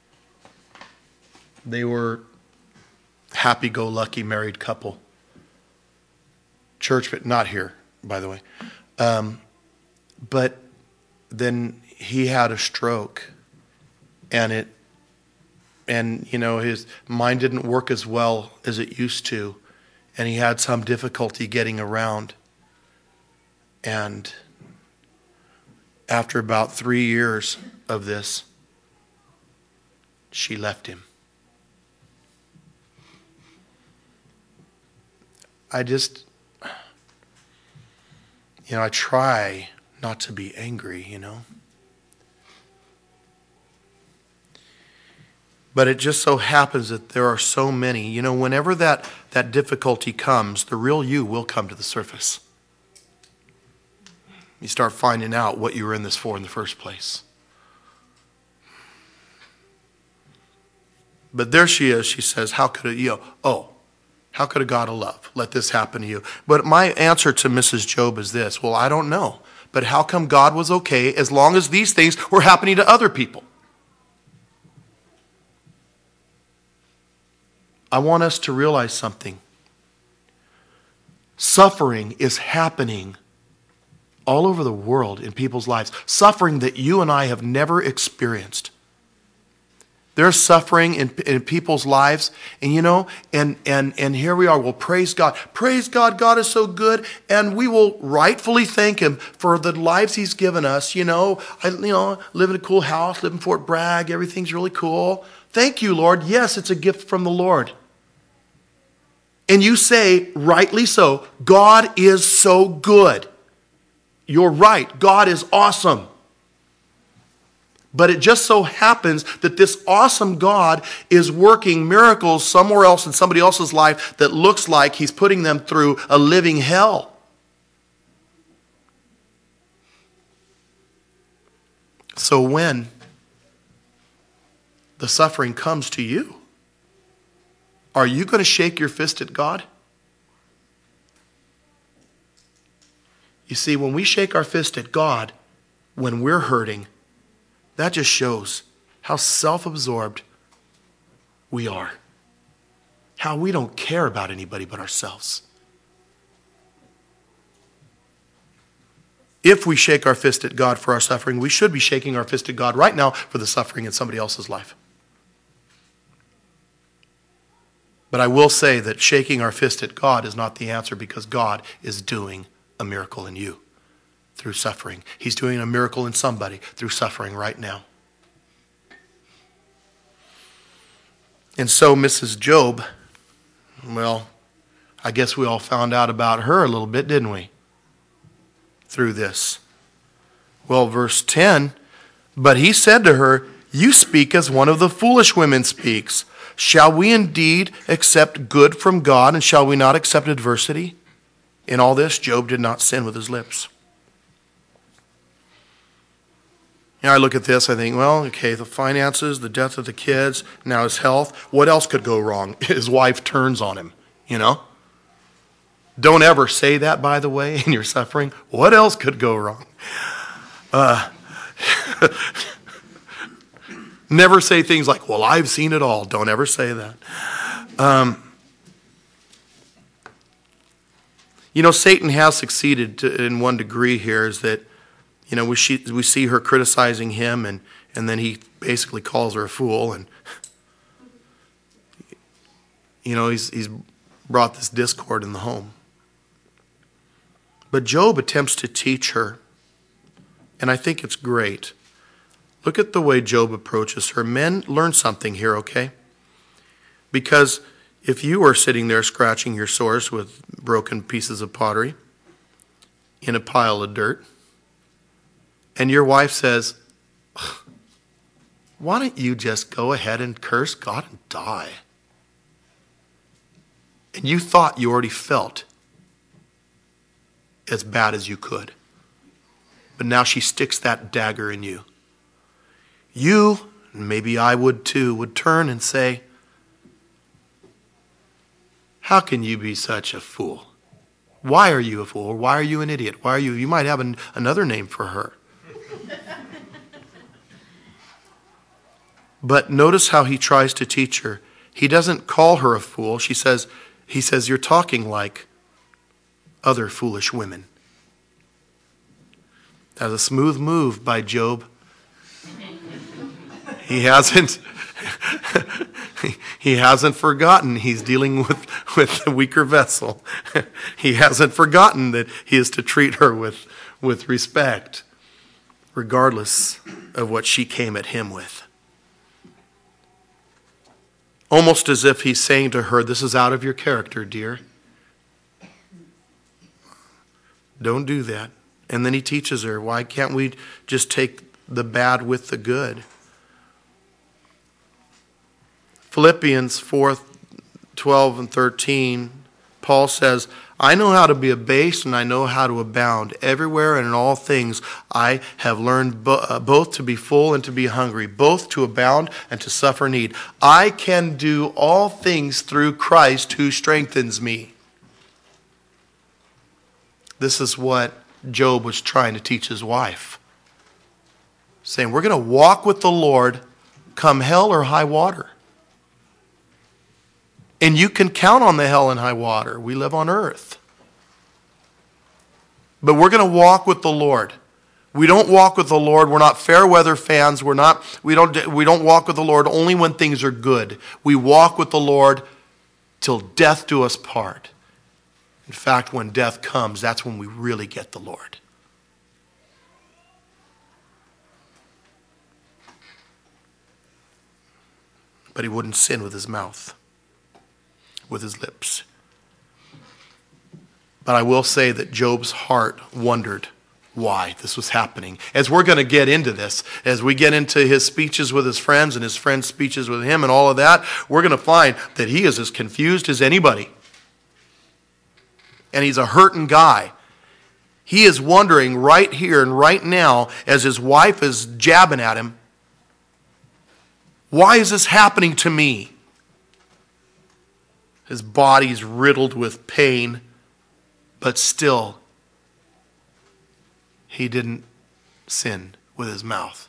they were happy-go-lucky married couple. Church, but not here, by the way. Um, but then he had a stroke, and it, and you know, his mind didn't work as well as it used to, and he had some difficulty getting around. And after about three years of this, she left him. I just, you know, I try not to be angry, you know. But it just so happens that there are so many, you know, whenever that, that difficulty comes, the real you will come to the surface. You start finding out what you were in this for in the first place. But there she is. She says, how could it, you know, oh, how could a God of love let this happen to you? But my answer to Missus Job is this. Well, I don't know. But how come God was okay as long as these things were happening to other people? I want us to realize something. Suffering is happening all over the world in people's lives. Suffering that you and I have never experienced. There's suffering in, in people's lives, and you know, and, and, and here we are. Well, praise God. Praise God. God is so good, and we will rightfully thank Him for the lives He's given us. You know, I you know live in a cool house, live in Fort Bragg. Everything's really cool. Thank you, Lord. Yes, it's a gift from the Lord. And you say, rightly so, God is so good. You're right. God is awesome. But it just so happens that this awesome God is working miracles somewhere else in somebody else's life that looks like He's putting them through a living hell. So when the suffering comes to you, are you going to shake your fist at God? You see, when we shake our fist at God, when we're hurting, that just shows how self-absorbed we are. How we don't care about anybody but ourselves. If we shake our fist at God for our suffering, we should be shaking our fist at God right now for the suffering in somebody else's life. But I will say that shaking our fist at God is not the answer, because God is doing a miracle in you through suffering. He's doing a miracle in somebody through suffering right now. And so Missus Job, well, I guess we all found out about her a little bit, didn't we? Through this. Well, verse ten, but he said to her, you speak as one of the foolish women speaks. Shall we indeed accept good from God, and shall we not accept adversity? In all this, Job did not sin with his lips. You know, I look at this, I think, well, okay, the finances, the death of the kids, now his health. What else could go wrong? His wife turns on him, you know? Don't ever say that, by the way, in your suffering. What else could go wrong? Uh, never say things like, well, I've seen it all. Don't ever say that. Um, you know, Satan has succeeded to, in one degree here, is that, you know, we see, we see her criticizing him, and, and then he basically calls her a fool. And, you know, he's, he's brought this discord in the home. But Job attempts to teach her, and I think it's great. Look at the way Job approaches her. Men, learn something here, okay? Because if you are sitting there scratching your sores with broken pieces of pottery in a pile of dirt, and your wife says, why don't you just go ahead and curse God and die? And you thought you already felt as bad as you could. But now she sticks that dagger in you. You, and maybe I would too, would turn and say, how can you be such a fool? Why are you a fool? Why are you an idiot? Why are you, you might have an, another name for her. But notice how he tries to teach her. He doesn't call her a fool. She says, he says, you're talking like other foolish women. That's a smooth move by Job. He hasn't he hasn't forgotten he's dealing with, with a weaker vessel. He hasn't forgotten that he is to treat her with, with respect, regardless of what she came at him with. Almost as if he's saying to her, this is out of your character, dear. Don't do that. And then he teaches her, why can't we just take the bad with the good? Philippians four, twelve and thirteen, Paul says, I know how to be abased and I know how to abound. Everywhere and in all things I have learned bo- uh, both to be full and to be hungry, both to abound and to suffer need. I can do all things through Christ who strengthens me. This is what Job was trying to teach his wife. Saying, we're going to walk with the Lord come hell or high water. And you can count on the hell and high water. We live on earth. But we're going to walk with the Lord. We don't walk with the Lord. We're not fair weather fans. We're not, we don't, we don't walk with the Lord only when things are good. We walk with the Lord till death do us part. In fact, when death comes, that's when we really get the Lord. But he wouldn't sin with his mouth, with his lips. But I will say that Job's heart wondered why this was happening. As we're going to get into this, as we get into his speeches with his friends and his friends' speeches with him and all of that, we're going to find that he is as confused as anybody. And he's a hurting guy. He is wondering right here and right now, as his wife is jabbing at him, why is this happening to me? His body's riddled with pain, but still, he didn't sin with his mouth.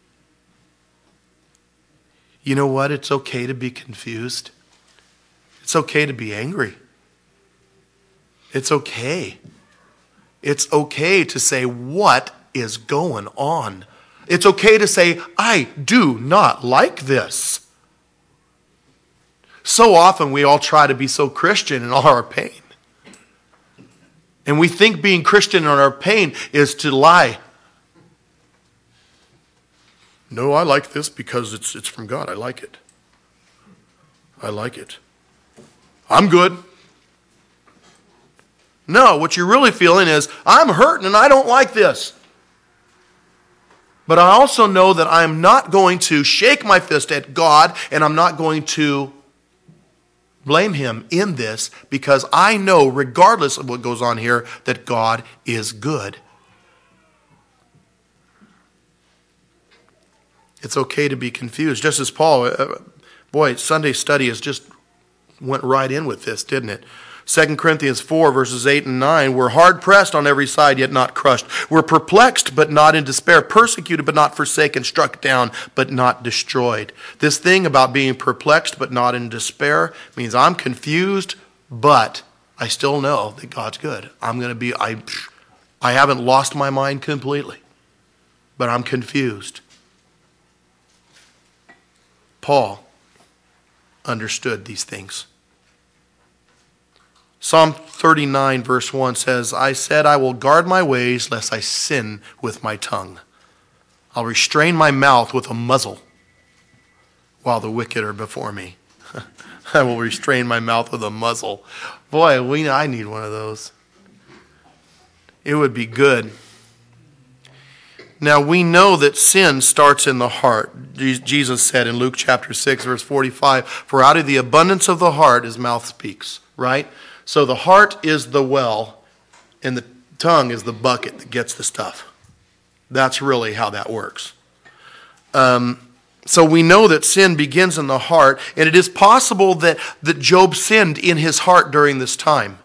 You know what? It's okay to be confused. It's okay to be angry. It's okay. It's okay to say, what is going on? It's okay to say, I do not like this. So often we all try to be so Christian in all our pain. And we think being Christian in our pain is to lie. No, I like this because it's it's from God. I like it. I like it. I'm good. No, what you're really feeling is, I'm hurting and I don't like this. But I also know that I'm not going to shake my fist at God, and I'm not going to blame him in this, because I know, regardless of what goes on here, that God is good. It's okay to be confused. Just as Paul, uh, boy, Sunday study has just went right in with this, didn't it? Second Corinthians four, verses eight and nine, we're hard-pressed on every side, yet not crushed. We're perplexed, but not in despair. Persecuted, but not forsaken. Struck down, but not destroyed. This thing about being perplexed, but not in despair, means I'm confused, but I still know that God's good. I'm going to be, I, I haven't lost my mind completely, but I'm confused. Paul understood these things. Psalm thirty-nine, verse one says, I said, I will guard my ways, lest I sin with my tongue. I'll restrain my mouth with a muzzle while the wicked are before me. I will restrain my mouth with a muzzle. Boy, we I need one of those. It would be good. Now, we know that sin starts in the heart. Jesus said in Luke chapter six, verse forty-five, for out of the abundance of the heart his mouth speaks, right? So the heart is the well, and the tongue is the bucket that gets the stuff. That's really how that works. Um, so we know that sin begins in the heart, and it is possible that, that Job sinned in his heart during this time.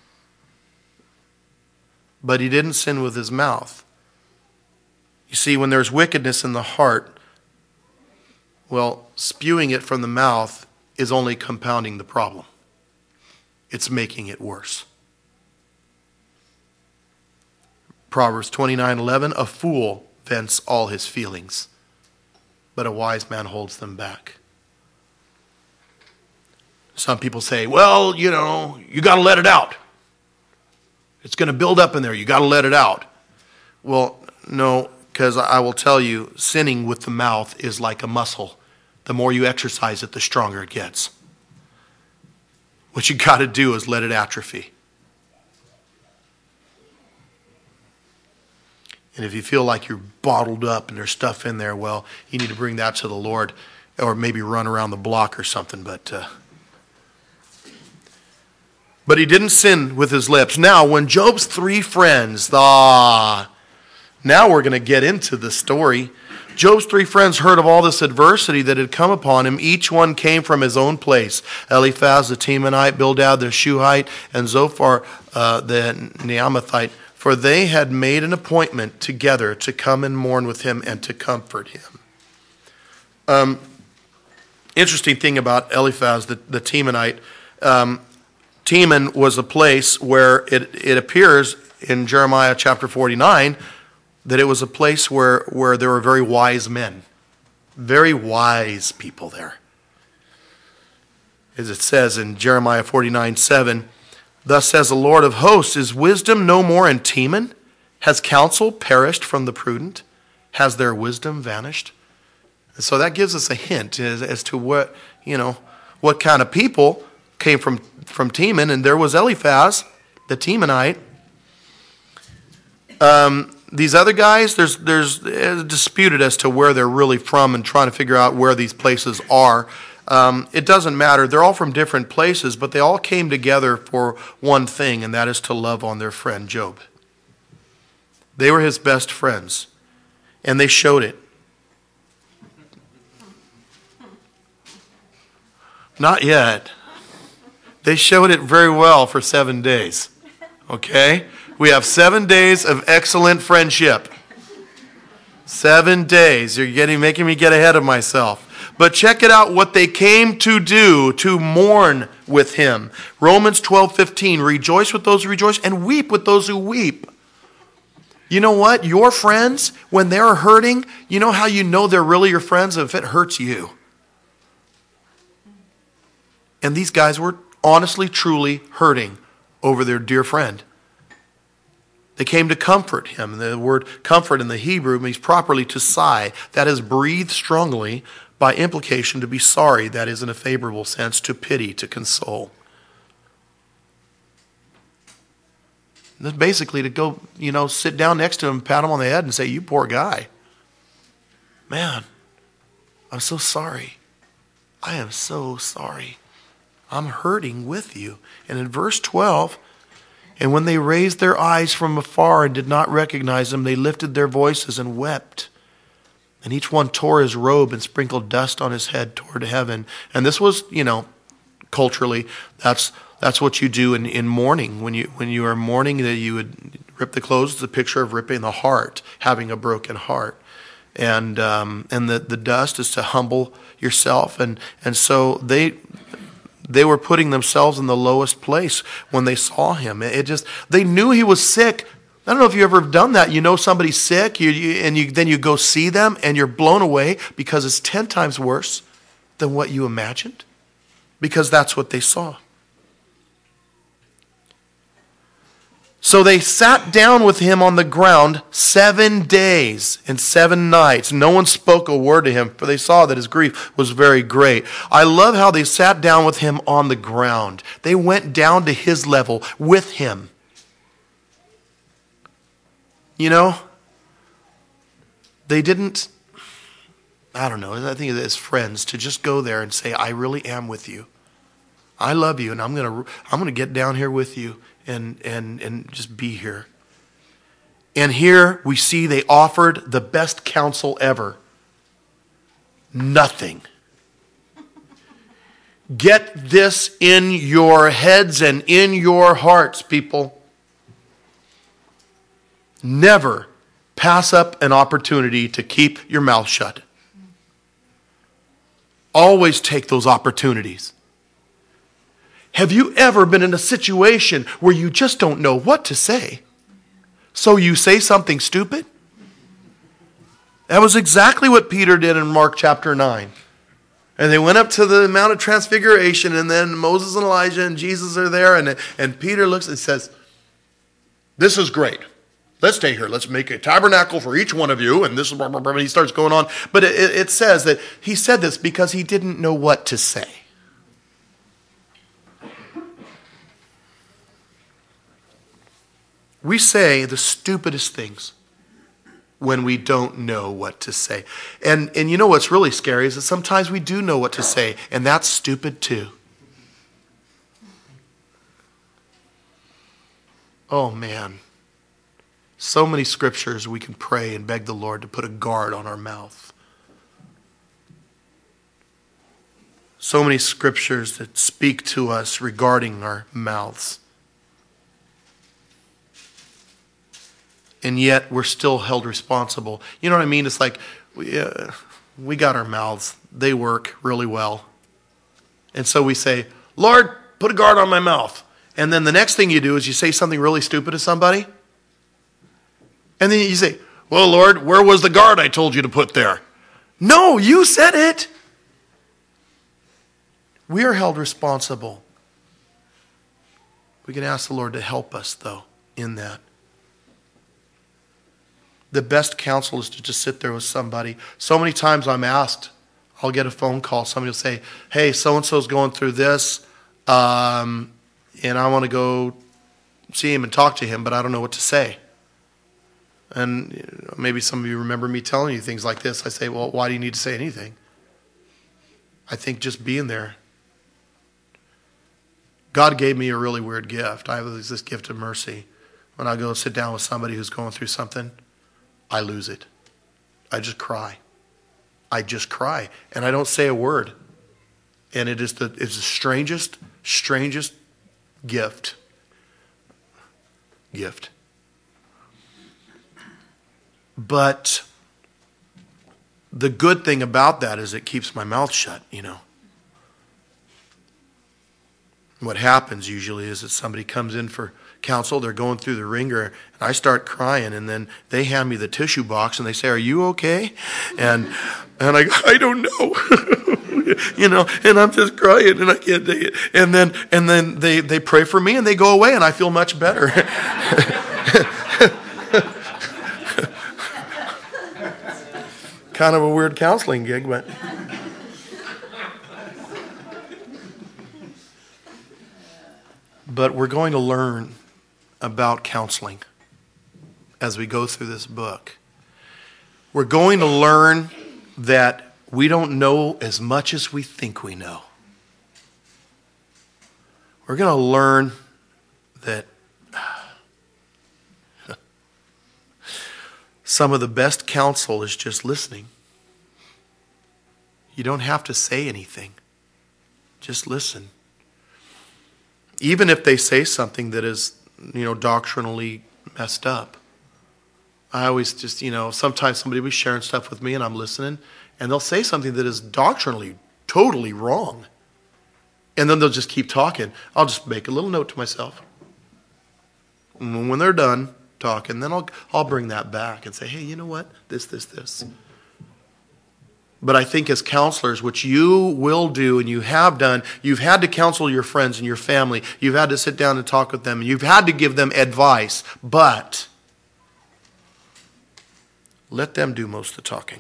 But he didn't sin with his mouth. You see, when there's wickedness in the heart, well, spewing it from the mouth is only compounding the problem. It's making it worse. Proverbs twenty-nine eleven, a fool vents all his feelings, but a wise man holds them back. Some people say, well, you know, you got to let it out. It's going to build up in there. You got to let it out. Well, no, because I will tell you, sinning with the mouth is like a muscle. The more you exercise it, the stronger it gets. What you got to do is let it atrophy. And if you feel like you're bottled up and there's stuff in there, well, you need to bring that to the Lord, or maybe run around the block or something. But uh, but he didn't sin with his lips. Now, when Job's three friends, ah, now we're going to get into the story. Job's three friends heard of all this adversity that had come upon him. Each one came from his own place. Eliphaz the Temanite, Bildad the Shuhite, and Zophar uh, the Naamathite. For they had made an appointment together to come and mourn with him and to comfort him. Um, interesting thing about Eliphaz the, the Temanite. Um, Teman was a place where it, it appears in Jeremiah chapter forty-nine that it was a place where, where there were very wise men. Very wise people there. As it says in Jeremiah forty-nine seven, thus says the Lord of hosts, is wisdom no more in Teman? Has counsel perished from the prudent? Has their wisdom vanished? And so that gives us a hint as, as to what, you know, what kind of people came from, from Teman. And there was Eliphaz, the Temanite. Um... These other guys, there's there's disputed as to where they're really from and trying to figure out where these places are. Um, it doesn't matter. They're all from different places, but they all came together for one thing, and that is to love on their friend Job. They were his best friends, and they showed it. Not yet. They showed it very well for seven days. Okay? We have seven days of excellent friendship. Seven days. You're getting making me get ahead of myself. But check it out what they came to do, to mourn with him. Romans twelve fifteen, rejoice with those who rejoice and weep with those who weep. You know what? Your friends, when they're hurting, you know how you know they're really your friends? If it hurts you. And these guys were honestly, truly hurting over their dear friend. They came to comfort him. The word comfort in the Hebrew means properly to sigh. That is, breathe strongly, by implication to be sorry. That is, in a favorable sense, to pity, to console. And that's basically to go, you know, sit down next to him, pat him on the head and say, you poor guy. Man, I'm so sorry. I am so sorry. I'm hurting with you. And in verse twelve, and when they raised their eyes from afar and did not recognize him, they lifted their voices and wept. And each one tore his robe and sprinkled dust on his head toward heaven. And this was, you know, culturally, that's that's what you do in, in mourning. When you when you are mourning, that you would rip the clothes. It's a picture of ripping the heart, having a broken heart. And um, and the, the dust is to humble yourself. And and so they They were putting themselves in the lowest place when they saw him. It just, they knew he was sick. I don't know if you ever have done that. You know somebody's sick, you, you, and you, then you go see them, and you're blown away because it's ten times worse than what you imagined. Because that's what they saw. So they sat down with him on the ground seven days and seven nights. No one spoke a word to him, for they saw that his grief was very great. I love how they sat down with him on the ground. They went down to his level with him. You know, they didn't, I don't know, I think as friends, to just go there and say, I really am with you. I love you, and I'm going to I'm going to get down here with you. And, and and just be here. And here we see they offered the best counsel ever. Nothing. Get this in your heads and in your hearts, people. Never pass up an opportunity to keep your mouth shut. Always take those opportunities. Have you ever been in a situation where you just don't know what to say? So you say something stupid? That was exactly what Peter did in Mark chapter nine. And they went up to the Mount of Transfiguration, and then Moses and Elijah and Jesus are there, and, and Peter looks and says, this is great. Let's stay here. Let's make a tabernacle for each one of you. And this is, and he starts going on. But it, it says that he said this because he didn't know what to say. We say the stupidest things. when we don't know what to say. And and you know what's really scary is that sometimes we do know what to say, and that's stupid too. Oh man. So many scriptures we can pray and beg the Lord to put a guard on our mouth. So many scriptures that speak to us regarding our mouths. And yet we're still held responsible. You know what I mean? It's like we, uh, we got our mouths. They work really well. And so we say, Lord, put a guard on my mouth. And then the next thing you do is you say something really stupid to somebody. And then you say, well, Lord, where was the guard I told you to put there? No, you said it. We are held responsible. We can ask the Lord to help us, though, in that. The best counsel is to just sit there with somebody. So many times I'm asked, I'll get a phone call. Somebody will say, hey, so-and-so's going through this, um, and I want to go see him and talk to him, but I don't know what to say. And you know, maybe some of you remember me telling you things like this. I say, well, why do you need to say anything? I think just being there. God gave me a really weird gift. I have this gift of mercy. When I go sit down with somebody who's going through something, I lose it. I just cry. I just cry. And I don't say a word. And it is the, it's the strangest, strangest gift. Gift. But the good thing about that is it keeps my mouth shut, you know. What happens usually is that somebody comes in for counsel, they're going through the ringer, and I start crying, and then they hand me the tissue box, and they say, are you okay? And and I go, I don't know. You know, and I'm just crying, and I can't take it. And then and then they, they pray for me, and they go away, and I feel much better. Kind of a weird counseling gig, but... But we're going to learn about counseling as we go through this book. We're going to learn that we don't know as much as we think we know. We're going to learn that some of the best counsel is just listening. You don't have to say anything. Just listen. Even if they say something that is, you know, doctrinally messed up. I always just, you know, sometimes somebody will be sharing stuff with me and I'm listening, and they'll say something that is doctrinally totally wrong. And then they'll just keep talking. I'll just make a little note to myself. And when they're done talking, then I'll I'll bring that back and say, hey, you know what? This, this, this. But I think as counselors, which you will do and you have done, you've had to counsel your friends and your family. You've had to sit down and talk with them. And you've had to give them advice. But let them do most of the talking.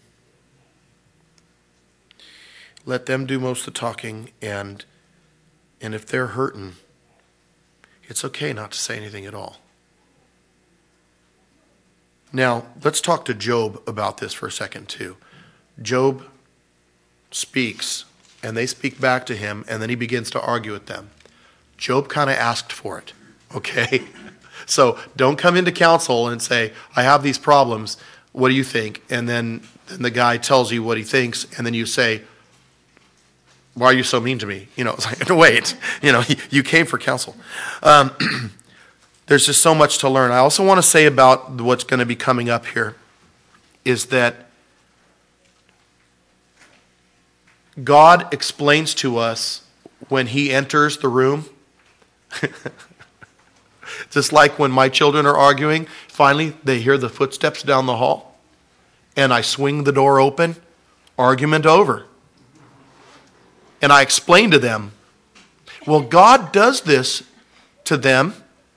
Let them do most of the talking. And, and if they're hurting, it's okay not to say anything at all. Now, let's talk to Job about this for a second too. Job speaks, and they speak back to him, and then he begins to argue with them. Job kind of asked for it, okay? So don't come into counsel and say, I have these problems, what do you think? And then, then the guy tells you what he thinks, and then you say, why are you so mean to me? You know, it's like, no, wait, you know, you came for counsel. Um, there's just so much to learn. I also want to say about what's going to be coming up here is that God explains to us when he enters the room. Just like when my children are arguing, finally they hear the footsteps down the hall, and I swing the door open, argument over. And I explain to them, well, God does this to them,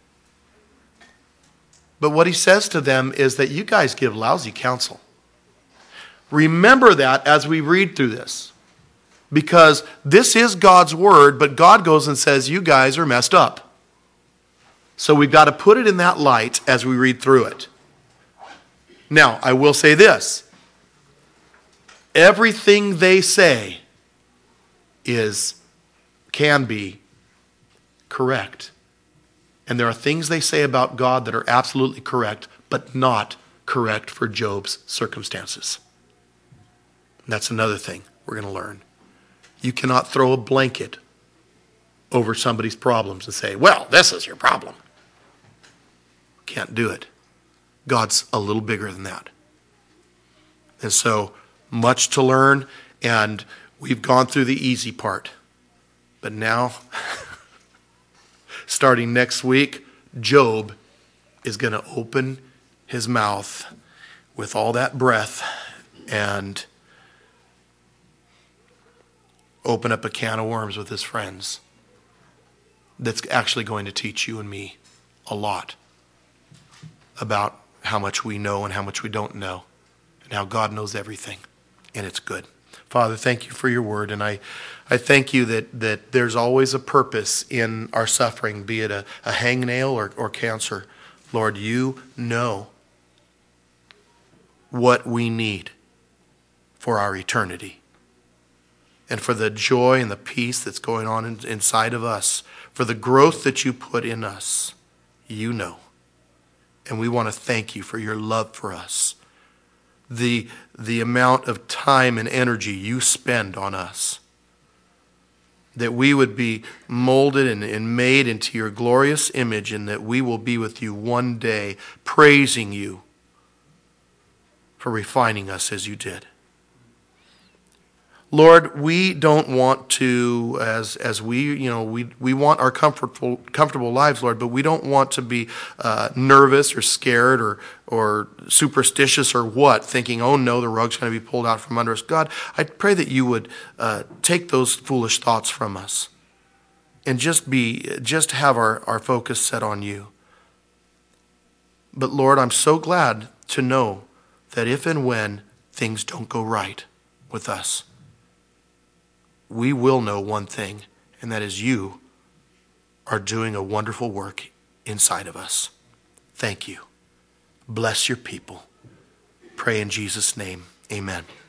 but what he says to them is that you guys give lousy counsel. Remember that as we read through this. Because this is God's word, but God goes and says, you guys are messed up. So we've got to put it in that light as we read through it. Now, I will say this. Everything they say is, can be correct. And there are things they say about God that are absolutely correct, but not correct for Job's circumstances. That's another thing we're going to learn. You cannot throw a blanket over somebody's problems and say, well, this is your problem. Can't do it. God's a little bigger than that. And so, much to learn, and we've gone through the easy part. But now, starting next week, Job is going to open his mouth with all that breath and open up a can of worms with his friends that's actually going to teach you and me a lot about how much we know and how much we don't know, and how God knows everything, and it's good. Father, thank you for your word, and I, I thank you that, that there's always a purpose in our suffering, be it a, a hangnail or, or cancer. Lord, you know what we need for our eternity, and for the joy and the peace that's going on in, inside of us, for the growth that you put in us, you know. And we want to thank you for your love for us, the, the amount of time and energy you spend on us, that we would be molded and, and made into your glorious image, and that we will be with you one day, praising you for refining us as you did. Lord, we don't want to, as as we, you know, we we want our comfortable comfortable lives, Lord, but we don't want to be uh, nervous or scared or or superstitious or what, thinking, oh no, the rug's going to be pulled out from under us. God, I pray that you would uh, take those foolish thoughts from us and just be, just have our, our focus set on you. But Lord, I'm so glad to know that if and when things don't go right with us, we will know one thing, and that is you are doing a wonderful work inside of us. Thank you. Bless your people. Pray in Jesus' name. Amen.